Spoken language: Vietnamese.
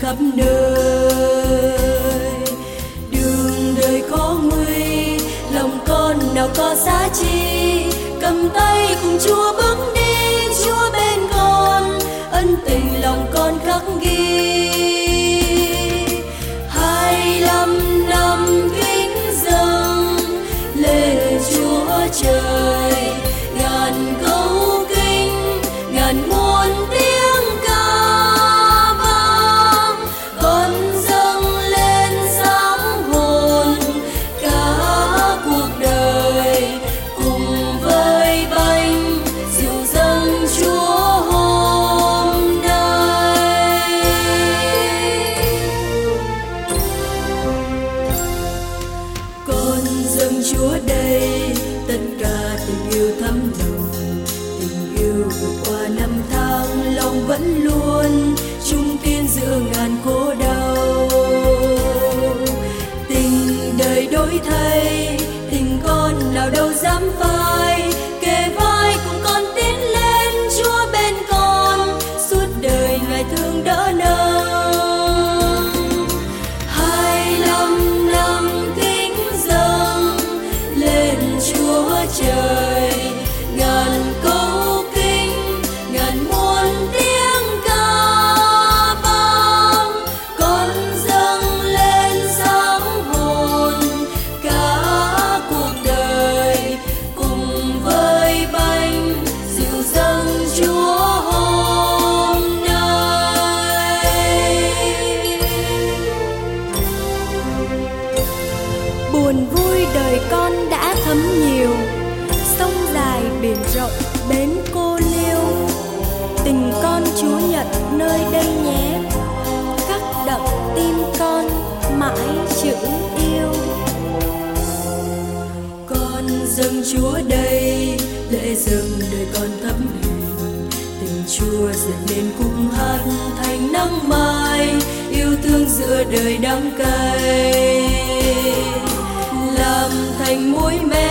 khắp nơi. Đường đời khó nguy, lòng con nào có giá trị, cầm tay cùng Chúa bước đi. Chúa bên con, ân tình lòng con khắc ghi. 25 năm kính dâng lên Chúa trời, ngàn câu kinh, ngàn muôn tiếng ca vang. Con dâng lên sáng hồn cả cuộc đời, cùng với bánh dịu dâng Chúa hôm nay. Con dâng Chúa đây tất cả tình yêu thấm nồng, tình yêu vượt qua năm tháng, lòng vẫn luôn chung tin giữa ngàn khổ đau. Tình đời đổi thay, tình con nào đâu dám phai, kề vai cùng con tiến lên. Chúa bên con suốt đời Ngài thương đỡ nâng. 25 năm kính dâng lên Chúa trời, ngàn câu kinh, ngàn muôn tiếng ca vang. Con dâng lên sáng hồn cả cuộc đời, cùng với bánh dịu dâng Chúa hôm nay. Buồn vui đời con đã thấm nhiều, sông dài biển rộng bến cô liêu. Tình con Chúa nhận nơi đây nhé, khắc đậm tim con mãi chữ yêu. Con dâng Chúa đây, lễ dâng đời con thấm hình. Tình Chúa dệt nên khúc hát thành nắng mai, yêu thương giữa đời đắng cay, làm thành mối mẹ